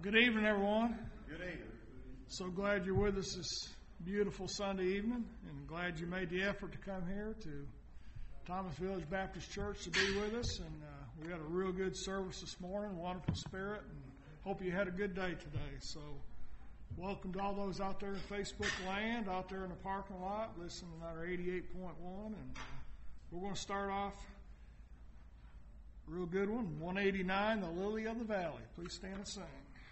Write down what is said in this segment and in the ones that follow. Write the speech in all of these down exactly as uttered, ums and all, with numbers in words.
Good evening, everyone. Good evening. So glad you're with us this beautiful Sunday evening, and glad you made the effort to come here to Thomas Village Baptist Church to be with us. And uh, we had a real good service this morning, wonderful spirit, and hope you had a good day today. So welcome to all those out there in Facebook land, out there in the parking lot, listening to our eighty-eight point one. And uh, we're going to start off a real good one, one eighty-nine, The Lily of the Valley. Please stand and sing.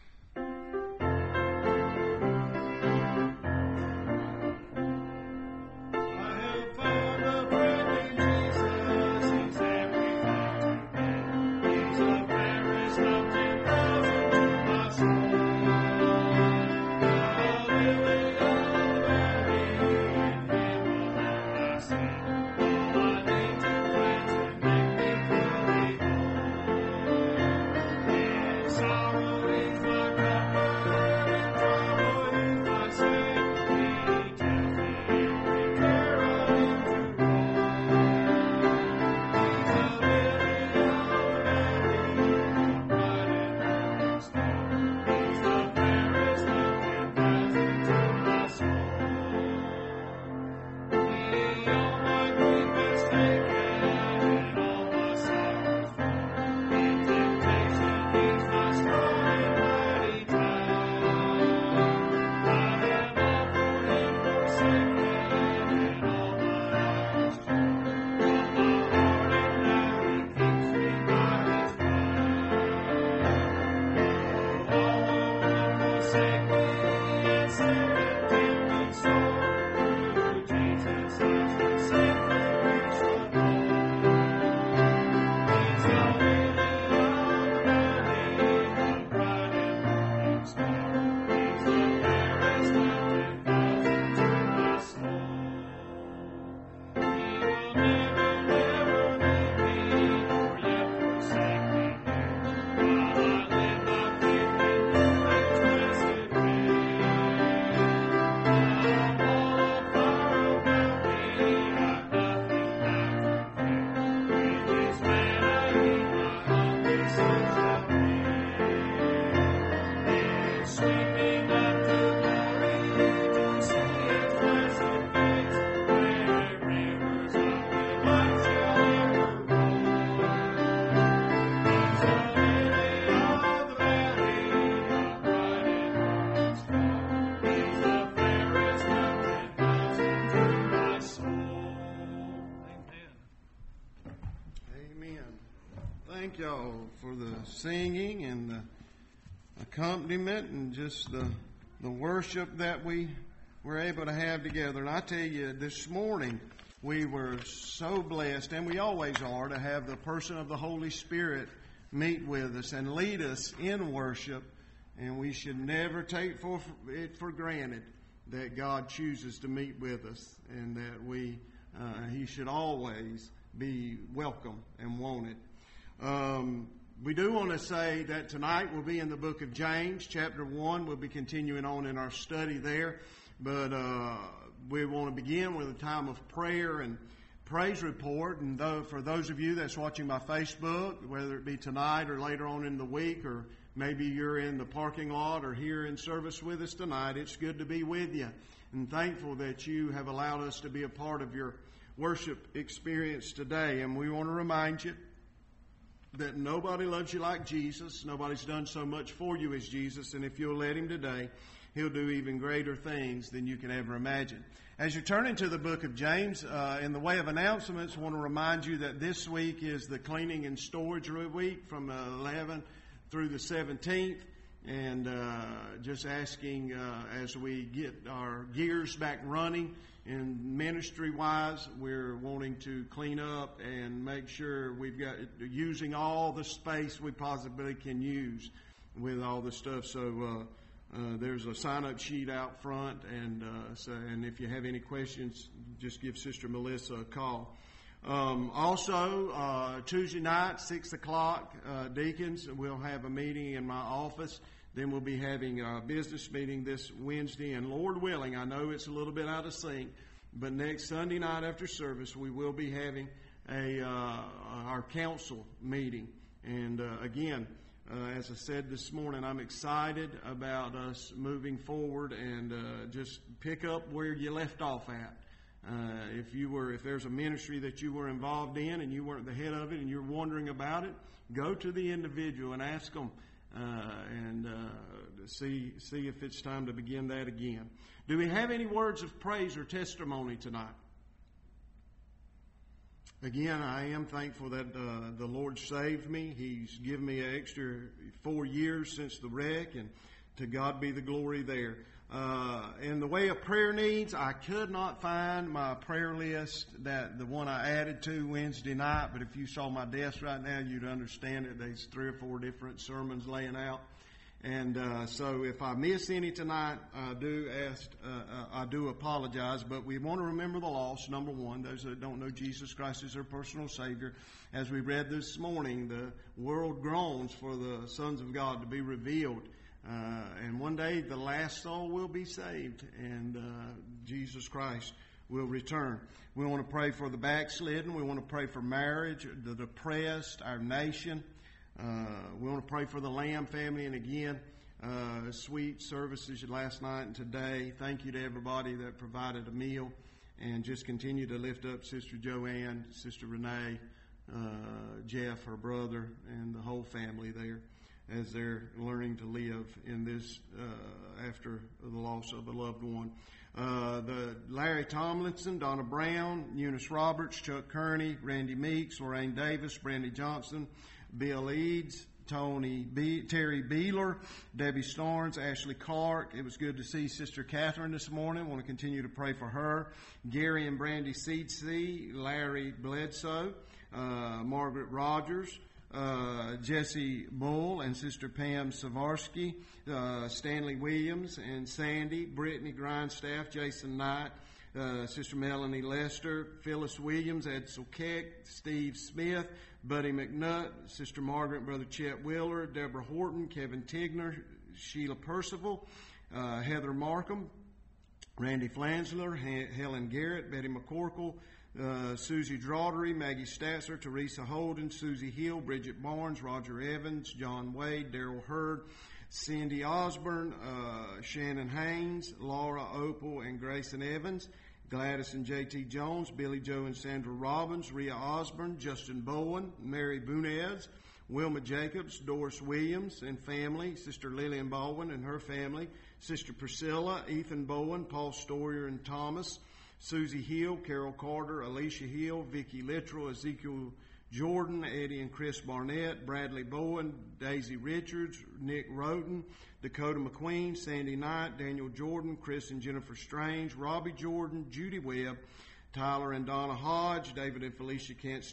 Thank y'all for the singing and the accompaniment and just the the worship that we were able to have together. And I tell you, this morning we were so blessed, and we always are, to have the person of the Holy Spirit meet with us and lead us in worship. And we should never take for it for granted that God chooses to meet with us, and that we uh, He should always be welcome and wanted. Um, we do want to say that tonight we'll be in the book of James, chapter one. We'll be continuing on in our study there. But uh, we want to begin with a time of prayer and praise report. And though, for those of you that's watching by Facebook, whether it be tonight or later on in the week, or maybe you're in the parking lot or here in service with us tonight, it's good to be with you. And thankful that you have allowed us to be a part of your worship experience today. And we want to remind you that nobody loves you like Jesus. Nobody's done so much for you as Jesus. And if you'll let Him today, He'll do even greater things than you can ever imagine. As you turn into the book of James, uh, in the way of announcements, I want to remind you that this week is the cleaning and storage week from uh, eleven through the seventeenth. And uh, just asking uh, as we get our gears back running, and ministry-wise, we're wanting to clean up and make sure we've got using all the space we possibly can use with all the stuff. So uh, uh, there's a sign-up sheet out front, and uh, so and if you have any questions, just give Sister Melissa a call. Um, also, uh, Tuesday night, six o'clock, uh, deacons, we'll have a meeting in my office. Then we'll be having a business meeting this Wednesday, and Lord willing, I know it's a little bit out of sync, but next Sunday night after service, we will be having a uh, our council meeting. And uh, again, Uh, as I said this morning, I'm excited about us moving forward and uh, just pick up where you left off at. Uh, if you were, if there's a ministry that you were involved in and you weren't the head of it and you're wondering about it, go to the individual and ask them uh, and uh, see see if it's time to begin that again. Do we have any words of praise or testimony tonight? Again, I am thankful that uh, the Lord saved me. He's given me an extra four years since the wreck, and to God be the glory there. Uh, in the way of prayer needs, I could not find my prayer list, that the one I added to Wednesday night, but if you saw my desk right now, you'd understand it. There's three or four different sermons laying out. And uh, so if I miss any tonight, I do ask, uh, uh, I do apologize, but we want to remember the lost, number one, those that don't know Jesus Christ as their personal Savior. As we read this morning, the world groans for the sons of God to be revealed. Uh, and one day the last soul will be saved, and uh, Jesus Christ will return. We want to pray for the backslidden. We want to pray for marriage, the depressed, our nation. Uh, we want to pray for the Lamb family, and again, uh, sweet services last night and today. Thank you to everybody that provided a meal, and just continue to lift up Sister Joanne, Sister Renee, uh, Jeff, her brother, and the whole family there as they're learning to live in this uh, after the loss of a loved one. Uh, the Larry Tomlinson, Donna Brown, Eunice Roberts, Chuck Kearney, Randy Meeks, Lorraine Davis, Brandy Johnson, Bill Eads, Tony B, Terry Beeler, Debbie Starnes, Ashley Clark. It was good to see Sister Catherine this morning. I want to continue to pray for her. Gary and Brandy Seedsey, Larry Bledsoe, uh, Margaret Rogers, uh, Jesse Bull and Sister Pam Savarsky, uh, Stanley Williams and Sandy, Brittany Grindstaff, Jason Knight, uh, Sister Melanie Lester, Phyllis Williams, Edsel Keck, Steve Smith, Buddy McNutt, Sister Margaret, Brother Chet Wheeler, Deborah Horton, Kevin Tigner, Sheila Percival, uh, Heather Markham, Randy Flansler, H- Helen Garrett, Betty McCorkle, uh, Susie Draughtery, Maggie Statzer, Teresa Holden, Susie Hill, Bridget Barnes, Roger Evans, John Wade, Darrell Hurd, Cindy Osborne, uh, Shannon Haynes, Laura Opal, and Grayson Evans, Gladys and J T Jones, Billy Joe and Sandra Robbins, Rhea Osborne, Justin Bowen, Mary Bunez, Wilma Jacobs, Doris Williams and family, Sister Lillian Baldwin and her family, Sister Priscilla, Ethan Bowen, Paul Stoyer and Thomas, Susie Hill, Carol Carter, Alicia Hill, Vicki Littrell, Ezekiel Jordan, Eddie and Chris Barnett, Bradley Bowen, Daisy Richards, Nick Roden, Dakota McQueen, Sandy Knight, Daniel Jordan, Chris and Jennifer Strange, Robbie Jordan, Judy Webb, Tyler and Donna Hodge, David and Felicia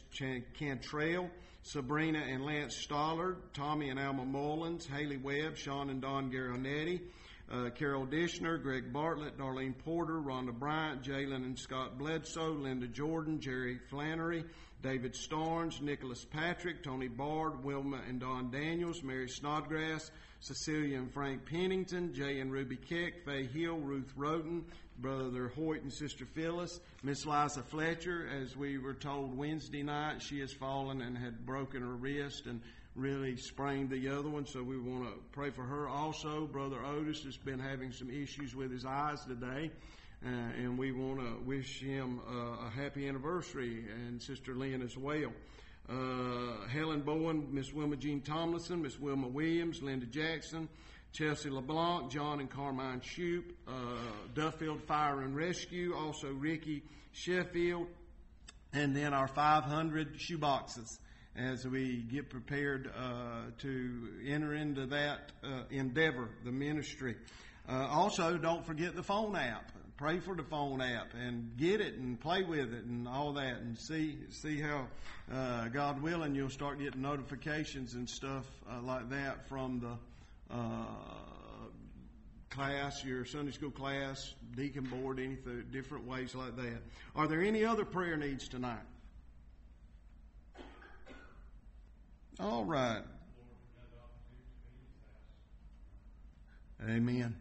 Cantrell, Sabrina and Lance Stollard, Tommy and Alma Mullins, Haley Webb, Sean and Don Garonetti, uh, Carol Dishner, Greg Bartlett, Darlene Porter, Rhonda Bryant, Jalen and Scott Bledsoe, Linda Jordan, Jerry Flannery, David Starnes, Nicholas Patrick, Tony Bard, Wilma and Don Daniels, Mary Snodgrass, Cecilia and Frank Pennington, Jay and Ruby Keck, Faye Hill, Ruth Roden, Brother Hoyt and Sister Phyllis, Miss Liza Fletcher. As we were told Wednesday night, she has fallen and had broken her wrist and really sprained the other one, so we want to pray for her. Also, Brother Otis has been having some issues with his eyes today. Uh, and we want to wish him uh, a happy anniversary, and Sister Lynn as well. Uh, Helen Bowen, Miss Wilma Jean Tomlinson, Miss Wilma Williams, Linda Jackson, Chelsea LeBlanc, John and Carmine Shoup, uh, Duffield Fire and Rescue, also Ricky Sheffield, and then our five hundred shoe boxes as we get prepared uh, to enter into that uh, endeavor, the ministry. Uh, also, don't forget the phone app. Pray for the phone app and get it and play with it and all that, and see see how, uh, God willing, you'll start getting notifications and stuff uh, like that from the uh, class, your Sunday school class, deacon board, anything, different ways like that. Are there any other prayer needs tonight? All right. Amen.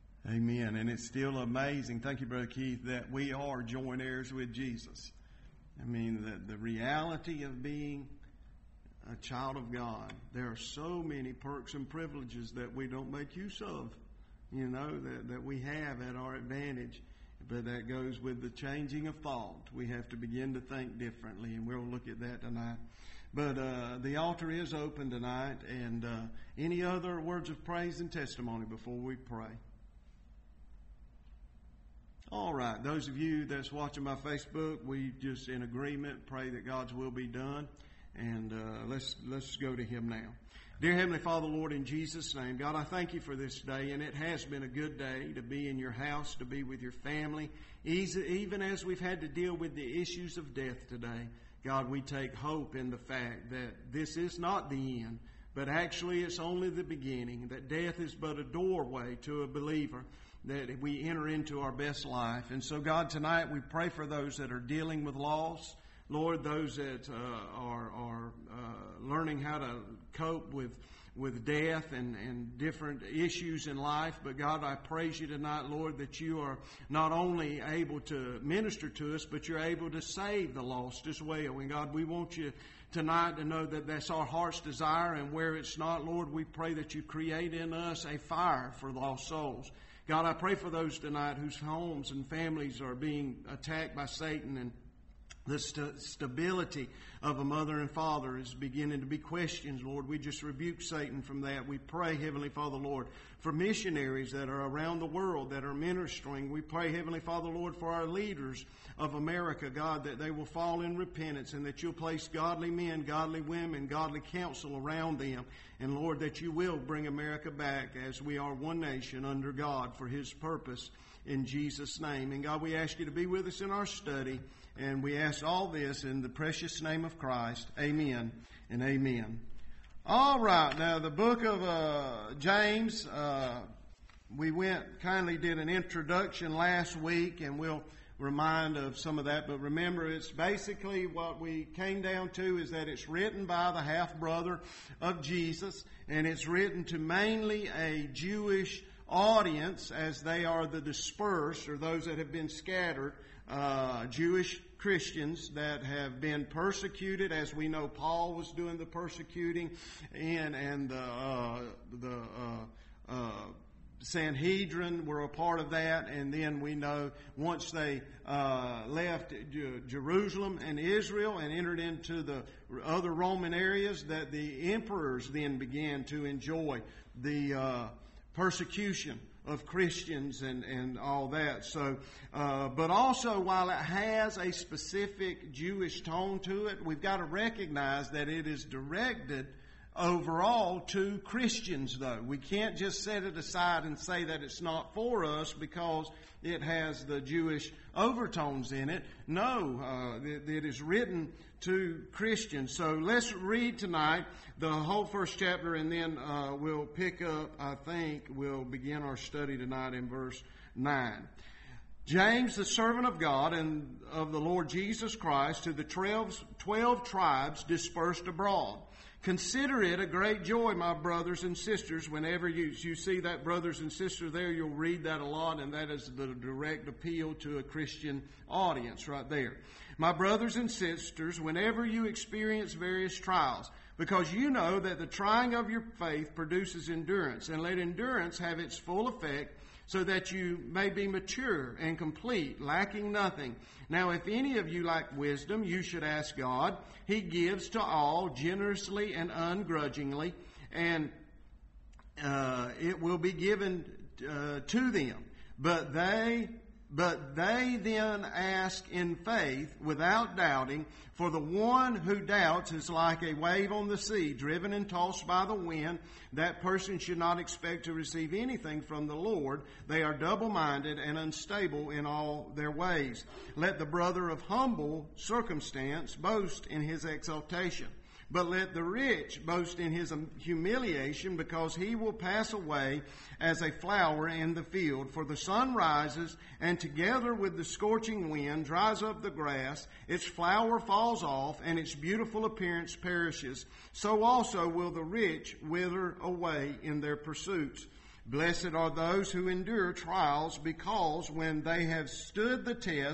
Amen. And it's still amazing, thank you, Brother Keith, that we are joint heirs with Jesus. I mean, the, the reality of being a child of God. There are so many perks and privileges that we don't make use of, you know, that, that we have at our advantage. But that goes with the changing of thought. We have to begin to think differently, and we'll look at that tonight. But uh, the altar is open tonight, and uh, any other words of praise and testimony before we pray? All right, those of you that's watching my Facebook, we just in agreement pray that God's will be done, and uh, let's let's go to Him now. Dear Heavenly Father, Lord, in Jesus' name, God, I thank You for this day, and it has been a good day to be in Your house, to be with Your family, even as we've had to deal with the issues of death today. God, we take hope in the fact that this is not the end, but actually it's only the beginning, that death is but a doorway to a believer, that we enter into our best life. And so, God, tonight we pray for those that are dealing with loss, Lord, those that uh, are, are uh, learning how to cope with with death and, and different issues in life. But God, I praise You tonight, Lord, that You are not only able to minister to us, but You're able to save the lost as well. And God, we want You tonight to know that that's our heart's desire, and where it's not, Lord, we pray that You create in us a fire for lost souls. God, I pray for those tonight whose homes and families are being attacked by Satan, and the st- stability of a mother and father is beginning to be questioned, Lord. We just rebuke Satan from that. We pray, Heavenly Father, Lord, for missionaries that are around the world that are ministering. We pray, Heavenly Father, Lord, for our leaders of America, God, that they will fall in repentance, and that You'll place godly men, godly women, godly counsel around them. And Lord, that You will bring America back as we are one nation under God for His purpose, in Jesus' name. And God, we ask You to be with us in our study. And we ask all this in the precious name of Christ. Amen and amen. All right. Now, the book of uh, James, uh, we went, kindly did an introduction last week, and we'll remind of some of that. But remember, it's basically what we came down to is that it's written by the half-brother of Jesus, and it's written to mainly a Jewish audience, as they are the dispersed, or those that have been scattered, uh, Jewish Christians that have been persecuted, as we know Paul was doing the persecuting, and and the uh, the uh, uh, Sanhedrin were a part of that. And then we know once they uh, left J- Jerusalem and Israel and entered into the other Roman areas, that the emperors then began to enjoy the uh, persecution of Christians and, and all that. So, uh, but also, while it has a specific Jewish tone to it, we've got to recognize that it is directed overall to Christians, though. We can't just set it aside and say that it's not for us because it has the Jewish overtones in it. No, uh, it, it is written to Christians. So let's read tonight the whole first chapter, and then uh, we'll pick up, I think, we'll begin our study tonight in verse nine. James, the servant of God and of the Lord Jesus Christ, to the twelve, twelve tribes dispersed abroad. Consider it a great joy, my brothers and sisters, whenever you, you see that brothers and sisters there, you'll read that a lot, and that is the direct appeal to a Christian audience right there. My brothers and sisters, whenever you experience various trials, because you know that the trying of your faith produces endurance, and let endurance have its full effect, so that you may be mature and complete, lacking nothing. Now, if any of you lack wisdom, you should ask God. He gives to all generously and ungrudgingly, and uh, it will be given uh, to them. But they, but they then ask in faith, without doubting. For the one who doubts is like a wave on the sea, driven and tossed by the wind. That person should not expect to receive anything from the Lord. They are double-minded and unstable in all their ways. Let the brother of humble circumstance boast in his exaltation. But let the rich boast in his humiliation, because he will pass away as a flower in the field. For the sun rises, and together with the scorching wind dries up the grass. Its flower falls off, and its beautiful appearance perishes. So also will the rich wither away in their pursuits. Blessed are those who endure trials, because when they have stood the test,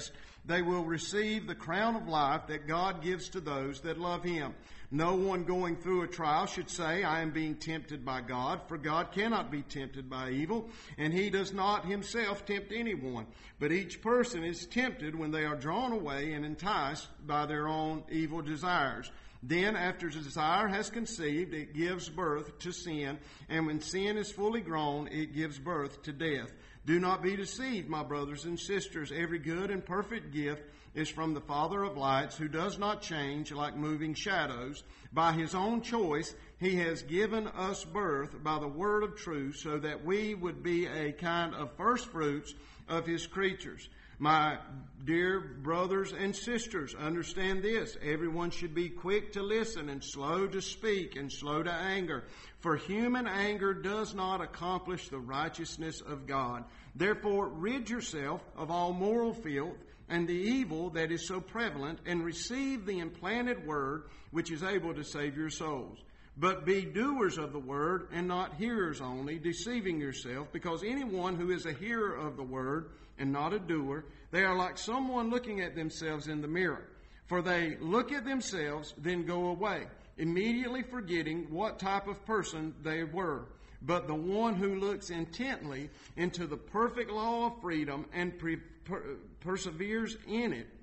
they will receive the crown of life that God gives to those that love Him. No one going through a trial should say, I am being tempted by God, for God cannot be tempted by evil, and He does not Himself tempt anyone. But each person is tempted when they are drawn away and enticed by their own evil desires. Then, after desire has conceived, it gives birth to sin, and when sin is fully grown, it gives birth to death. Do not be deceived, my brothers and sisters. Every good and perfect gift is from the Father of lights, who does not change like moving shadows. By His own choice, He has given us birth by the word of truth, so that we would be a kind of first fruits of His creatures. My dear brothers and sisters, understand this. Everyone should be quick to listen and slow to speak and slow to anger. For human anger does not accomplish the righteousness of God. Therefore, rid yourself of all moral filth and the evil that is so prevalent, and receive the implanted word which is able to save your souls. But be doers of the word and not hearers only, deceiving yourself, because anyone who is a hearer of the word and not a doer, they are like someone looking at themselves in the mirror. For they look at themselves, then go away, immediately forgetting what type of person they were. But the one who looks intently into the perfect law of freedom and pre- per- perseveres in it,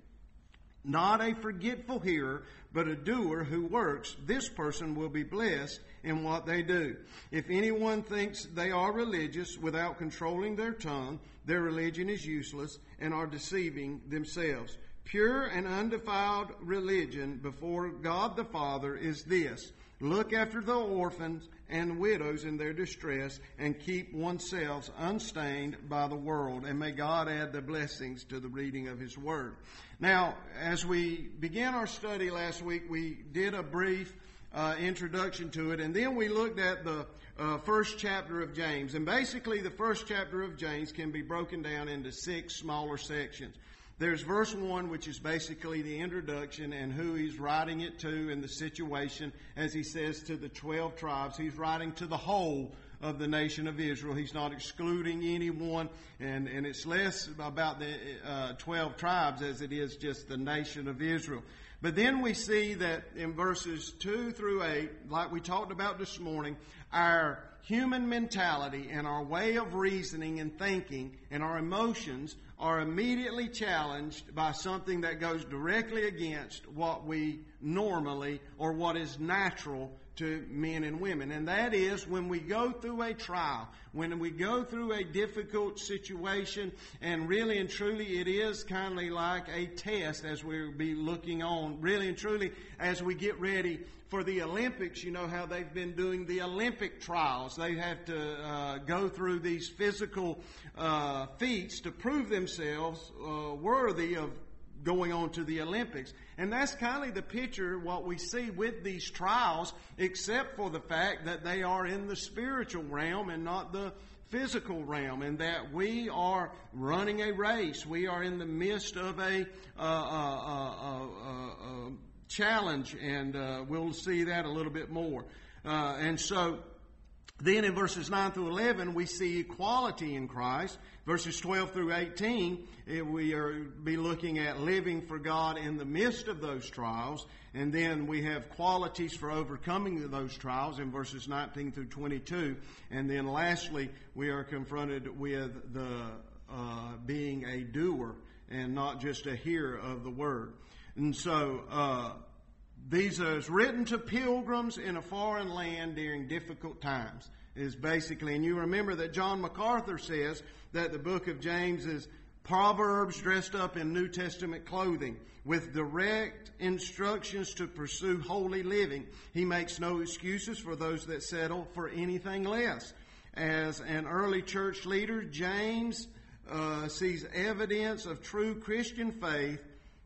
not a forgetful hearer, but a doer who works, this person will be blessed in what they do. If anyone thinks they are religious without controlling their tongue, their religion is useless and are deceiving themselves. Pure and undefiled religion before God the Father is this: look after the orphans and widows in their distress, and keep oneself unstained by the world. And may God add the blessings to the reading of His Word. Now, as we began our study last week, we did a brief uh, introduction to it, and then we looked at the uh, first chapter of James. And basically, the first chapter of James can be broken down into six smaller sections. There's verse one, which is basically the introduction and who he's writing it to and the situation. As he says to the twelve tribes, he's writing to the whole of the nation of Israel. He's not excluding anyone, and, and it's less about the uh, twelve tribes as it is just the nation of Israel. But then we see that in verses two through eight, like we talked about this morning, our human mentality and our way of reasoning and thinking and our emotions are immediately challenged by something that goes directly against what we normally or what is natural to men and women. And that is when we go through a trial, when we go through a difficult situation, and really and truly it is kind of like a test as we'll be looking on, really and truly as we get ready for the Olympics. You know how they've been doing the Olympic trials. They have to uh, go through these physical uh, feats to prove themselves uh, worthy of going on to the Olympics. And that's kind of the picture, what we see with these trials, except for the fact that they are in the spiritual realm and not the physical realm, and that we are running a race. We are in the midst of a uh, uh, uh, uh, uh, challenge, and uh, we'll see that a little bit more. Uh, and so then in verses nine through eleven, we see equality in Christ. Verses twelve through eighteen, we are be looking at living for God in the midst of those trials. And then we have qualities for overcoming those trials in verses nineteen through twenty-two. And then lastly, we are confronted with the uh, being a doer and not just a hearer of the word. And so uh, these are written to pilgrims in a foreign land during difficult times, is basically. And you remember that John MacArthur says that the book of James is Proverbs dressed up in New Testament clothing with direct instructions to pursue holy living. He makes no excuses for those that settle for anything less. As an early church leader, James uh, sees evidence of true Christian faith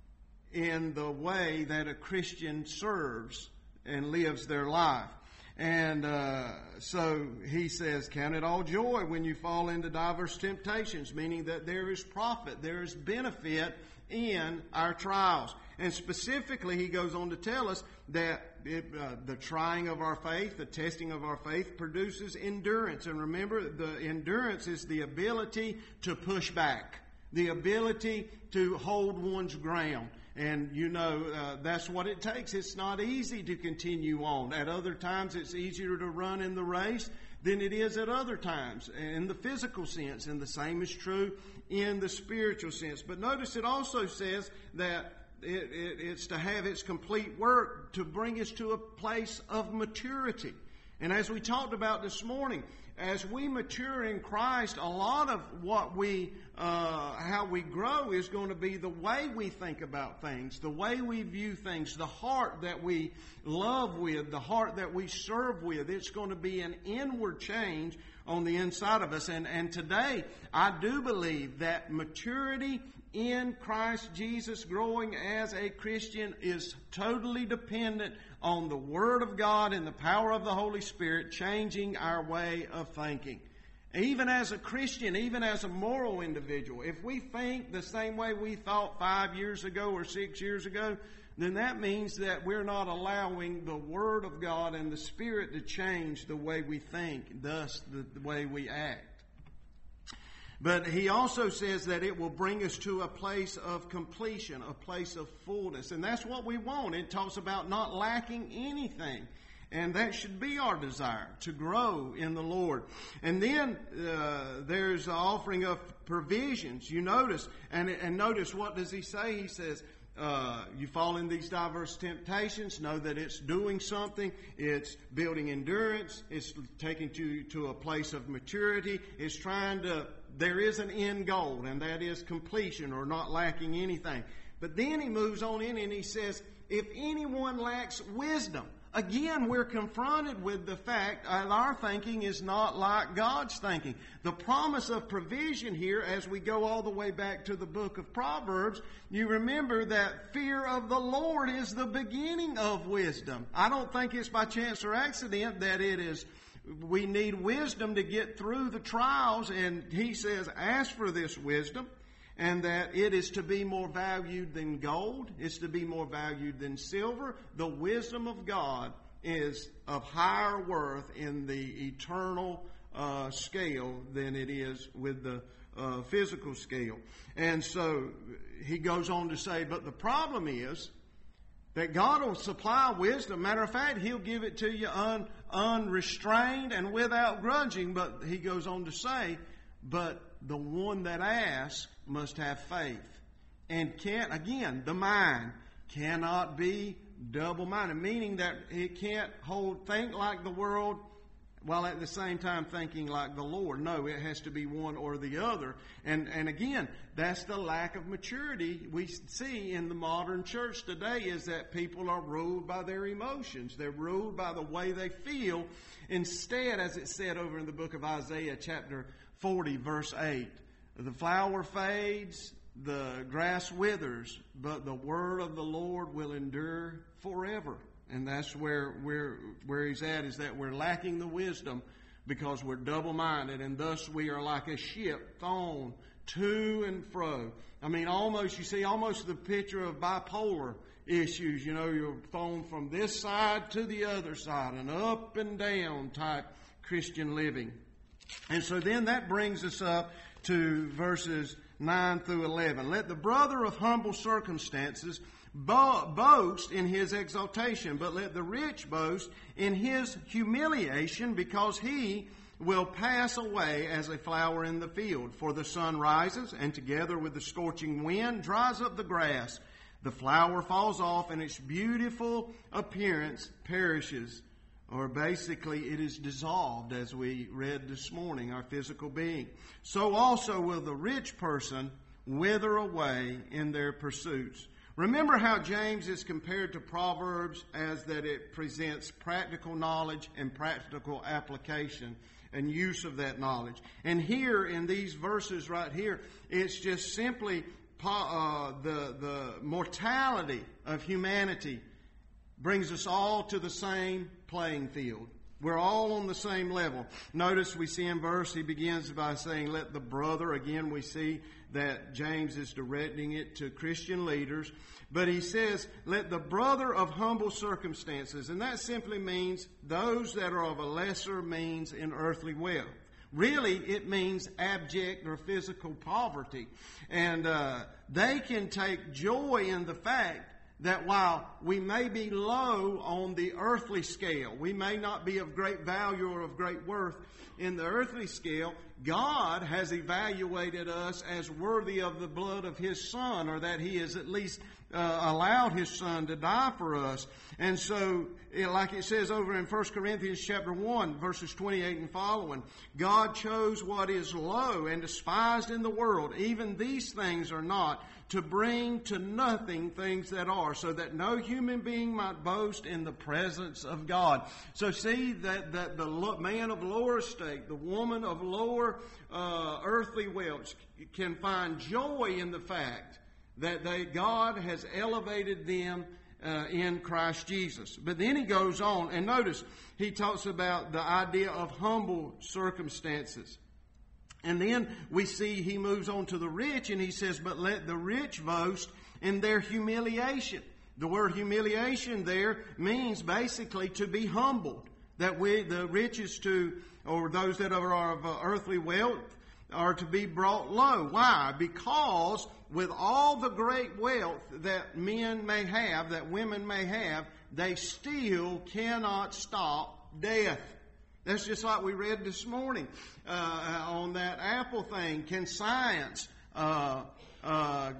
in the way that a Christian serves and lives their life. And uh, so he says, count it all joy when you fall into diverse temptations, meaning that there is profit, there is benefit in our trials. And specifically, he goes on to tell us that it, uh, the trying of our faith, the testing of our faith produces endurance. And remember, the endurance is the ability to push back. the ability to hold one's ground. And, you know, uh, that's what it takes. It's not easy to continue on. At other times, it's easier to run in the race than it is at other times in the physical sense. And the same is true in the spiritual sense. But notice it also says that it, it, it's to have its complete work to bring us to a place of maturity. And as we talked about this morning, as we mature in Christ, a lot of what we, uh, how we grow is going to be the way we think about things, the way we view things, the heart that we love with, the heart that we serve with. It's going to be an inward change on the inside of us. And, and today, I do believe that maturity in Christ Jesus, growing as a Christian, is totally dependent on the Word of God and the power of the Holy Spirit changing our way of thinking. Even as a Christian, even as a moral individual, if we think the same way we thought five years ago or six years ago, then that means that we're not allowing the Word of God and the Spirit to change the way we think, thus the, the way we act. But he also says that it will bring us to a place of completion, a place of fullness. And that's what we want. It talks about not lacking anything. And that should be our desire, to grow in the Lord. And then uh, there's the offering of provisions. You notice, and, and notice what does he say? He says, Uh, you fall in these diverse temptations, know that it's doing something, it's building endurance, it's taking you to a place of maturity, it's trying to, there is an end goal, and that is completion or not lacking anything. But then he moves on in and he says, if anyone lacks wisdom, again, we're confronted with the fact that our thinking is not like God's thinking. The promise of provision here, as we go all the way back to the book of Proverbs, you remember that fear of the Lord is the beginning of wisdom. I don't think it's by chance or accident that it is. We need wisdom to get through the trials, and he says, ask for this wisdom. And that it is to be more valued than gold. It's to be more valued than silver. The wisdom of God is of higher worth in the eternal uh, scale than it is with the uh, physical scale. And so he goes on to say, but the problem is that God will supply wisdom. Matter of fact, He'll give it to you un, unrestrained and without grudging. But he goes on to say, but the one that asks must have faith. And can't, again, the mind cannot be double-minded, meaning that it can't hold, think like the world while at the same time thinking like the Lord. No, it has to be one or the other. And, and again, that's the lack of maturity we see in the modern church today, is that people are ruled by their emotions. They're ruled by the way they feel. Instead, as it said over in the book of Isaiah, chapter forty, verse eight, the flower fades, the grass withers, but the word of the Lord will endure forever. And that's where we're, where he's at, is that we're lacking the wisdom because we're double-minded, and thus we are like a ship thrown to and fro. I mean, almost, you see, almost the picture of bipolar issues. You know, you're thrown from this side to the other side, an up and down type Christian living. And so then that brings us up to verses nine through eleven. Let the brother of humble circumstances bo- boast in his exaltation, but let the rich boast in his humiliation, because he will pass away as a flower in the field. For the sun rises, and together with the scorching wind dries up the grass. The flower falls off, and its beautiful appearance perishes. Or basically, it is dissolved, as we read this morning, our physical being. So also will the rich person wither away in their pursuits. Remember how James is compared to Proverbs, as that it presents practical knowledge and practical application and use of that knowledge. And here in these verses right here, it's just simply uh, the, the mortality of humanity brings us all to the same playing field. We're all on the same level. Notice we see in verse, he begins by saying, let the brother, again we see that James is directing it to Christian leaders, but he says, let the brother of humble circumstances, and that simply means those that are of a lesser means in earthly wealth. Really, it means abject or physical poverty. And uh, they can take joy in the fact that while we may be low on the earthly scale, we may not be of great value or of great worth in the earthly scale, God has evaluated us as worthy of the blood of His Son, or that He has at least uh, allowed His Son to die for us. And so, like it says over in First Corinthians chapter one, verses twenty-eight and following, God chose what is low and despised in the world, even these things are not, to bring to nothing things that are, so that no human being might boast in the presence of God. So see that, that the man of lower estate, the woman of lower uh, earthly wealth can find joy in the fact that they, God has elevated them uh, in Christ Jesus. But then he goes on, and notice he talks about the idea of humble circumstances. And then we see he moves on to the rich, and he says, but let the rich boast in their humiliation. The word humiliation there means basically to be humbled. That we, the rich is to, or those that are of earthly wealth, are to be brought low. Why? Because with all the great wealth that men may have, that women may have, they still cannot stop death. That's just like we read this morning uh, on that Apple thing. Can science uh, uh,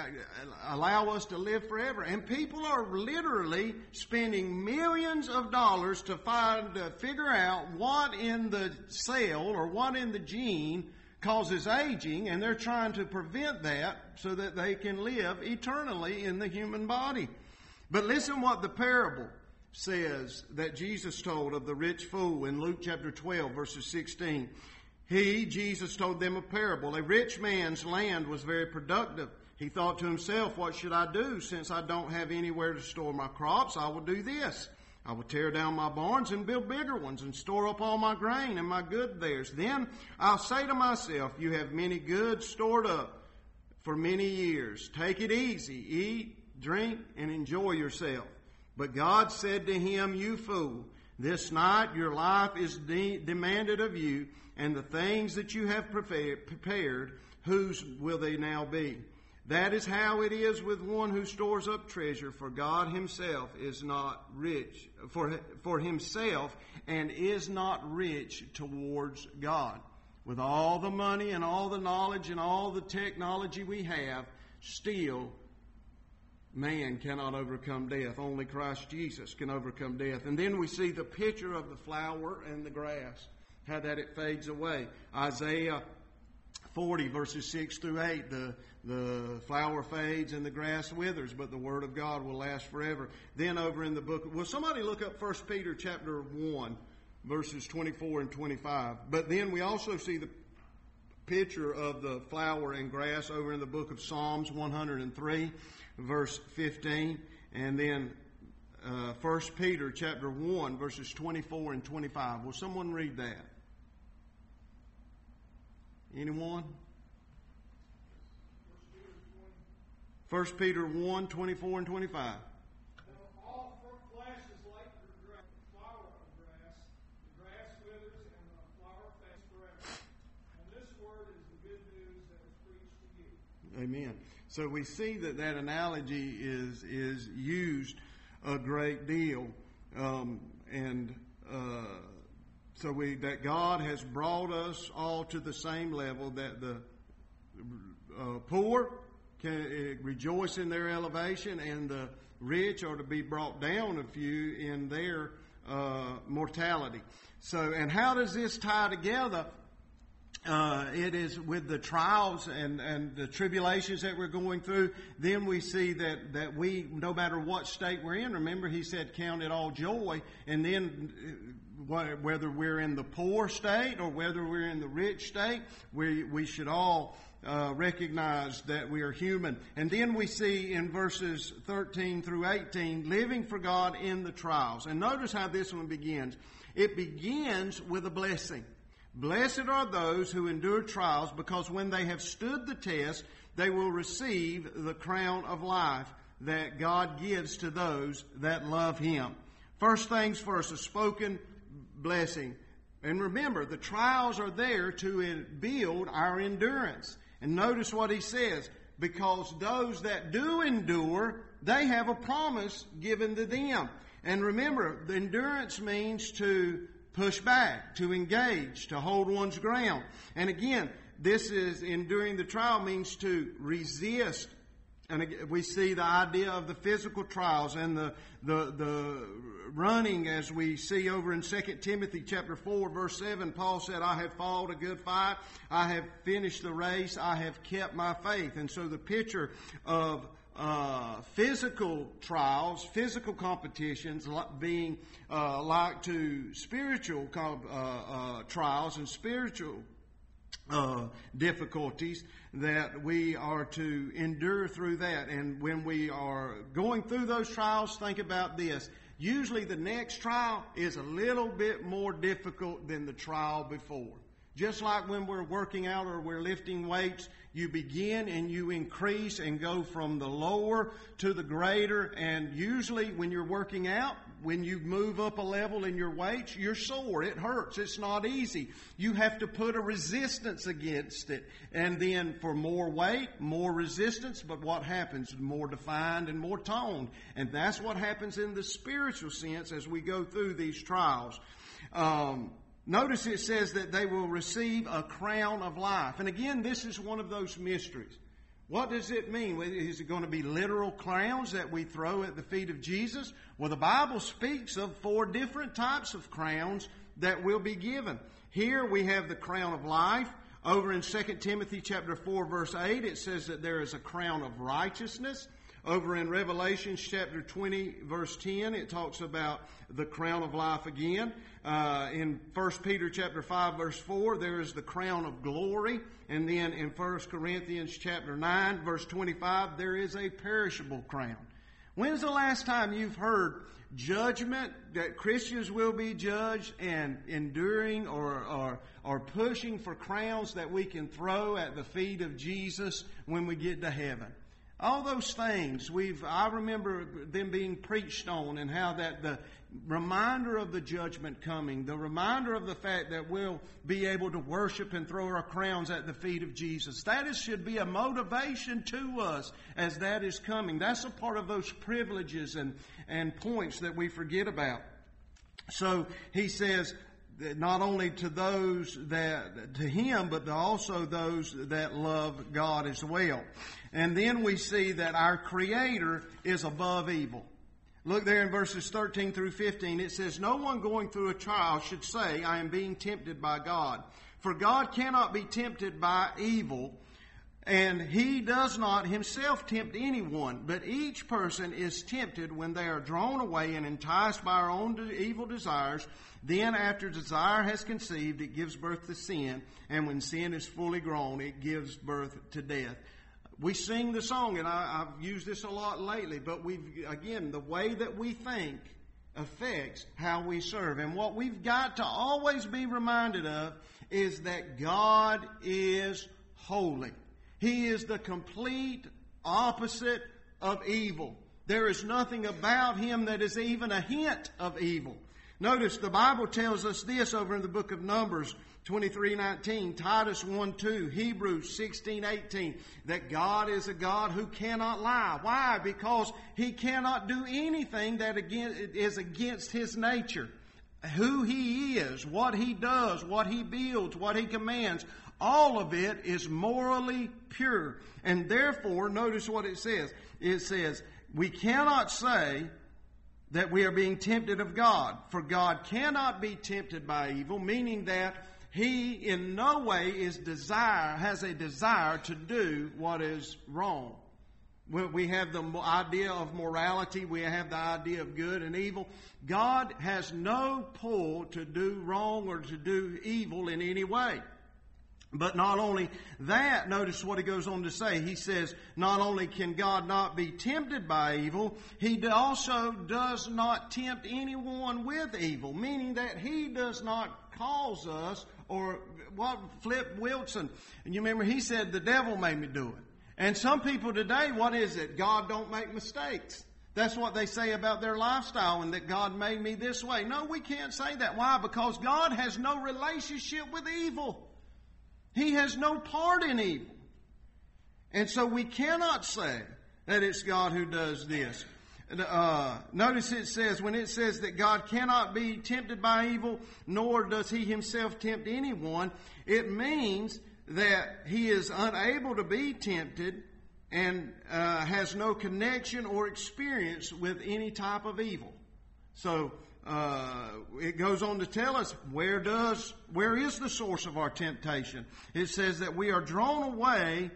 allow us to live forever? And people are literally spending millions of dollars to find, to figure out what in the cell or what in the gene causes aging, and they're trying to prevent that so that they can live eternally in the human body. But listen what the parable says that Jesus told of the rich fool in Luke chapter twelve, verses sixteen. He, Jesus, told them a parable. A rich man's land was very productive. He thought to himself, what should I do? Since I don't have anywhere to store my crops, I will do this. I will tear down my barns and build bigger ones and store up all my grain and my good there. Then I'll say to myself, you have many goods stored up for many years. Take it easy. Eat, drink, and enjoy yourself. But God said to him, you fool, this night your life is de- demanded of you, and the things that you have prepared, prepared, whose will they now be? That is how it is with one who stores up treasure for God himself is not rich, for, for himself, and is not rich towards God. With all the money and all the knowledge and all the technology we have, still man cannot overcome death. Only Christ Jesus can overcome death. And then we see the picture of the flower and the grass, how that it fades away. Isaiah forty, verses six through eight, the, the flower fades and the grass withers, but the word of God will last forever. Then over in the book, will somebody look up First Peter chapter one, verses twenty-four and twenty-five. But then we also see the picture of the flower and grass over in the book of Psalms one hundred three, verse fifteen, and then uh, First Peter chapter one, verses twenty-four and twenty-five. Will someone read that? Anyone? First Peter one, twenty-four and twenty-five. All flesh is like the flower of grass. The grass withers and the flower fades forever. And this word is the good news that was preached to you. Amen. So we see that that analogy is is used a great deal, um, and uh, so we that God has brought us all to the same level, that the uh, poor can uh, rejoice in their elevation, and the rich are to be brought down a few in their uh, mortality. So, and how does this tie together? Uh, it is with the trials and, and the tribulations that we're going through. Then we see that, that we, no matter what state we're in, remember he said count it all joy. And then whether we're in the poor state or whether we're in the rich state, we, we should all uh, recognize that we are human. And then we see in verses thirteen through eighteen, living for God in the trials. And notice how this one begins. It begins with a blessing. Blessed are those who endure trials, because when they have stood the test, they will receive the crown of life that God gives to those that love Him. First things first, a spoken blessing. And remember, the trials are there to build our endurance. And notice what he says, because those that do endure, they have a promise given to them. And remember, the endurance means to push back, to engage, to hold one's ground. And again, this is enduring the trial means to resist. And we see the idea of the physical trials and the the the running, as we see over in Second Timothy chapter four, verse seven. Paul said, I have fought a good fight. I have finished the race. I have kept my faith. And so the picture of uh, physical trials, physical competitions being uh, like to spiritual uh, uh, trials and spiritual Uh, difficulties, that we are to endure through that. And when we are going through those trials, think about this. Usually the next trial is a little bit more difficult than the trial before. Just like when we're working out or we're lifting weights, you begin and you increase and go from the lower to the greater. And usually when you're working out, when you move up a level in your weights, you're sore. It hurts. It's not easy. You have to put a resistance against it. And then for more weight, more resistance. But what happens? More defined and more toned. And that's what happens in the spiritual sense as we go through these trials. Um, Notice it says that they will receive a crown of life. And again, this is one of those mysteries. What does it mean? Is it going to be literal crowns that we throw at the feet of Jesus? Well, the Bible speaks of four different types of crowns that will be given. Here we have the crown of life. Over in Second Timothy chapter four, verse eight, it says that there is a crown of righteousness. Over in Revelation chapter twenty, verse ten, it talks about the crown of life again. Uh, in First Peter chapter five, verse four, there is the crown of glory. And then in First Corinthians chapter nine, verse twenty-five, there is a perishable crown. When's the last time you've heard judgment, that Christians will be judged, and enduring or, or, or pushing for crowns that we can throw at the feet of Jesus when we get to heaven? All those things, we've, I remember them being preached on, and how that the reminder of the judgment coming, the reminder of the fact that we'll be able to worship and throw our crowns at the feet of Jesus. That is, should be a motivation to us as that is coming. That's a part of those privileges and, and points that we forget about. So he says, not only to those that, to him, but also those that love God as well. And then we see that our Creator is above evil. Look there in verses thirteen through fifteen. It says, no one going through a trial should say, I am being tempted by God. For God cannot be tempted by evil, and he does not himself tempt anyone. But each person is tempted when they are drawn away and enticed by our own evil desires. Then after desire has conceived, it gives birth to sin. And when sin is fully grown, it gives birth to death. We sing the song, and I, I've used this a lot lately, but we've, again, the way that we think affects how we serve. And what we've got to always be reminded of is that God is holy. He is the complete opposite of evil. There is nothing about Him that is even a hint of evil. Notice the Bible tells us this over in the book of Numbers twenty-three nineteen, Titus one two, Hebrews sixteen eighteen, that God is a God who cannot lie. Why? Because He cannot do anything that is against His nature. Who He is, what He does, what He builds, what He commands, all of it is morally pure. And therefore, notice what it says. It says, we cannot say that we are being tempted of God. For God cannot be tempted by evil, meaning that He in no way is desire, has a desire to do what is wrong. We have the idea of morality. We have the idea of good and evil. God has no pull to do wrong or to do evil in any way. But not only that, notice what he goes on to say. He says, not only can God not be tempted by evil, He also does not tempt anyone with evil, meaning that He does not cause us, or what Flip Wilson, and you remember he said, the devil made me do it. And some people today, what is it? God don't make mistakes. That's what they say about their lifestyle and that God made me this way. No, we can't say that. Why? Because God has no relationship with evil. He has no part in evil. And so we cannot say that it's God who does this. Uh, notice it says, when it says that God cannot be tempted by evil, nor does He Himself tempt anyone, it means that He is unable to be tempted and uh, has no connection or experience with any type of evil. So uh, it goes on to tell us where does where is the source of our temptation. It says that we are drawn away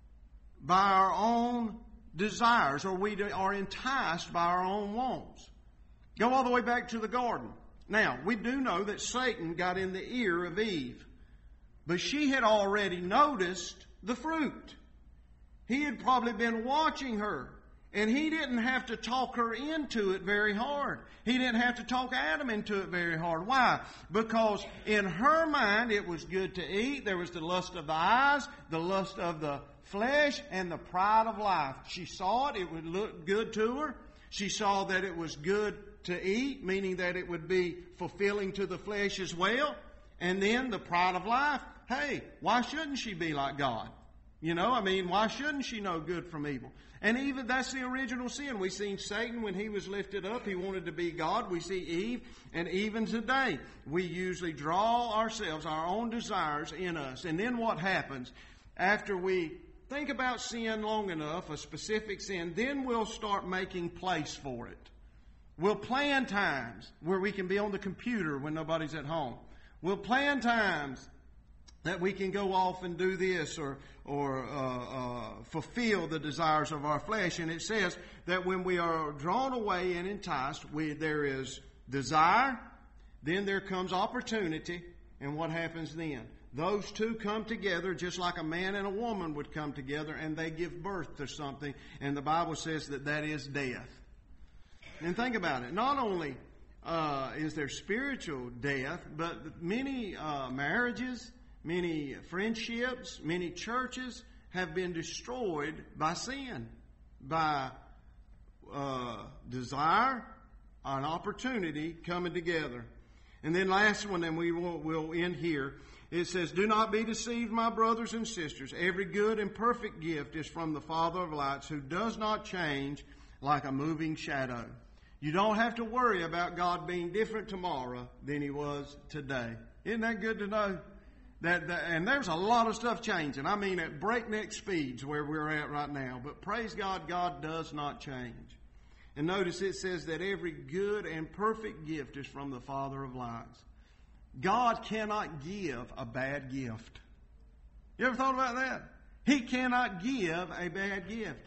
by our own desires, or we are enticed by our own wants. Go all the way back to the garden. Now, we do know that Satan got in the ear of Eve, but she had already noticed the fruit. He had probably been watching her, and he didn't have to talk her into it very hard. He didn't have to talk Adam into it very hard. Why? Because in her mind it was good to eat. There was the lust of the eyes, the lust of the flesh, and the pride of life. She saw it. It would look good to her. She saw that it was good to eat, meaning that it would be fulfilling to the flesh as well. And then the pride of life. Hey, why shouldn't she be like God? You know, I mean, why shouldn't she know good from evil? And even that's the original sin. We've seen Satan when he was lifted up. He wanted to be God. We see Eve. And even today, we usually draw ourselves, our own desires in us. And then what happens? After we think about sin long enough, a specific sin, then we'll start making place for it. We'll plan times where we can be on the computer when nobody's at home. We'll plan times that we can go off and do this or or uh, uh, fulfill the desires of our flesh. And it says that when we are drawn away and enticed, we, there is desire, then there comes opportunity, and what happens then? Those two come together just like a man and a woman would come together, and they give birth to something, and the Bible says that that is death. And think about it. Not only uh, is there spiritual death, but many uh, marriages, many friendships, many churches have been destroyed by sin, by uh, desire, an opportunity coming together. And then last one, and we will we'll end here. It says, "Do not be deceived, my brothers and sisters. Every good and perfect gift is from the Father of lights, who does not change like a moving shadow." You don't have to worry about God being different tomorrow than He was today. Isn't that good to know? That, that, and there's a lot of stuff changing. I mean, at breakneck speeds where we're at right now. But praise God, God does not change. And notice it says that every good and perfect gift is from the Father of lights. God cannot give a bad gift. You ever thought about that? He cannot give a bad gift.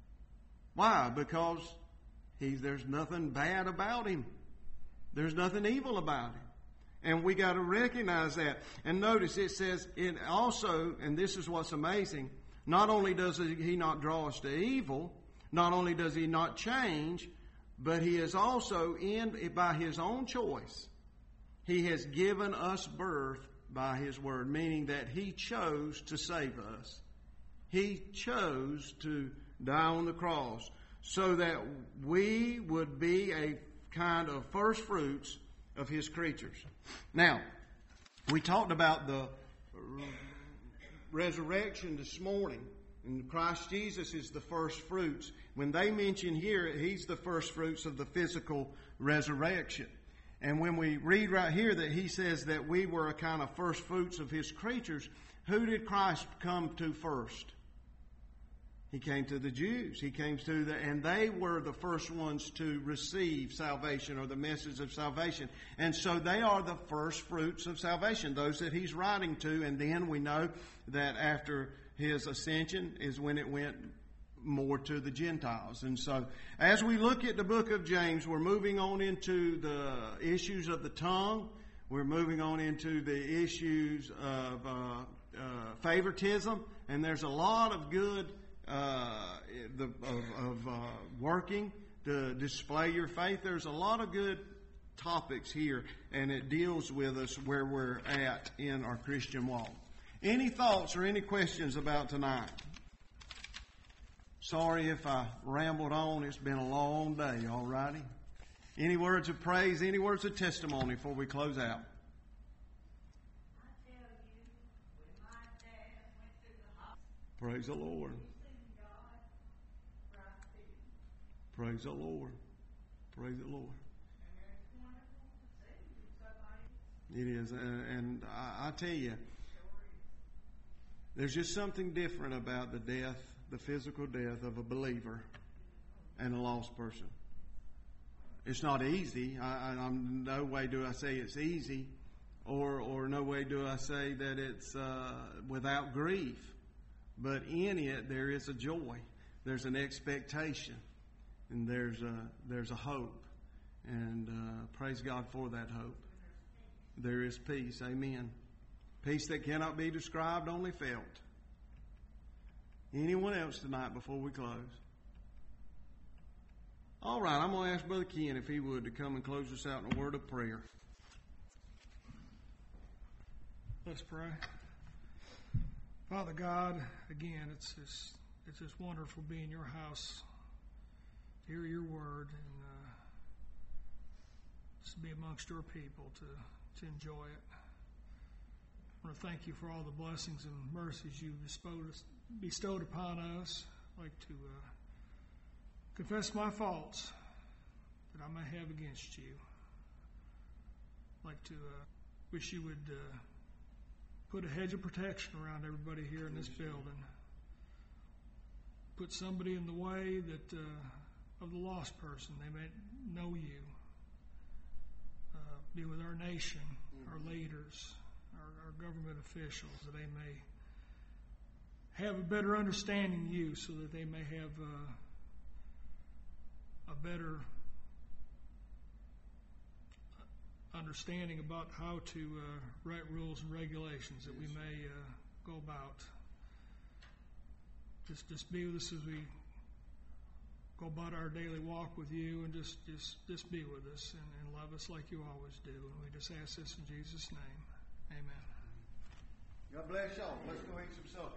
Why? Because he's, there's nothing bad about Him. There's nothing evil about Him. And we got to recognize that. And notice it says it also, and this is what's amazing, not only does He not draw us to evil, not only does He not change, but He is also, in by His own choice, He has given us birth by His Word, meaning that He chose to save us. He chose to die on the cross so that we would be a kind of first fruits of His creatures. Now, we talked about the resurrection this morning, and Christ Jesus is the first fruits. When they mention here, He's the first fruits of the physical resurrection. And when we read right here that He says that we were a kind of first fruits of His creatures, who did Christ come to first? He came to the Jews. He came to the, and they were the first ones to receive salvation or the message of salvation. And so they are the first fruits of salvation, those that He's writing to. And then we know that after His ascension is when it went more to the Gentiles. And so as we look at the book of James, we're moving on into the issues of the tongue. We're moving on into the issues of uh, uh, favoritism. And there's a lot of good Uh, the, of, of uh, working to display your faith. There's a lot of good topics here, and it deals with us where we're at in our Christian walk. Any thoughts or any questions about tonight? Sorry if I rambled on. It's been a long day, all righty? Any words of praise, any words of testimony before we close out? Praise the Lord. Praise the Lord. Praise the Lord. It is. And I, I tell you, there's just something different about the death, the physical death of a believer and a lost person. It's not easy. I, I, I'm, no way do I say it's easy, or or no way do I say that it's uh, without grief. But in it, there is a joy. There's an expectation, and there's a there's a hope. And uh, praise God for that hope. There is peace. Amen. Peace that cannot be described, only felt. Anyone else tonight before we close? All right, I'm going to ask Brother Ken if he would to come and close us out in a word of prayer. Let's pray. Father God, again, it's just, it's just wonderful being in your house, to hear your word, and uh, just to be amongst your people, to, to enjoy it. I want to thank you for all the blessings and mercies you've bestowed, bestowed upon us. I'd like to uh, confess my faults that I may have against you. I'd like to uh, wish you would uh, put a hedge of protection around everybody here in this building. Put somebody in the way that uh, of the lost person. They may know you. Uh, be with our nation, our leaders, our, our government officials, that they may have a better understanding of you, so that they may have uh, a better understanding about how to uh, write rules and regulations that we may uh, go about. Just, just be with us as we go about our daily walk with you, and just, just, just be with us and, and love us like you always do. And we just ask this in Jesus' name. Amen. God bless y'all. Let's go eat some supper.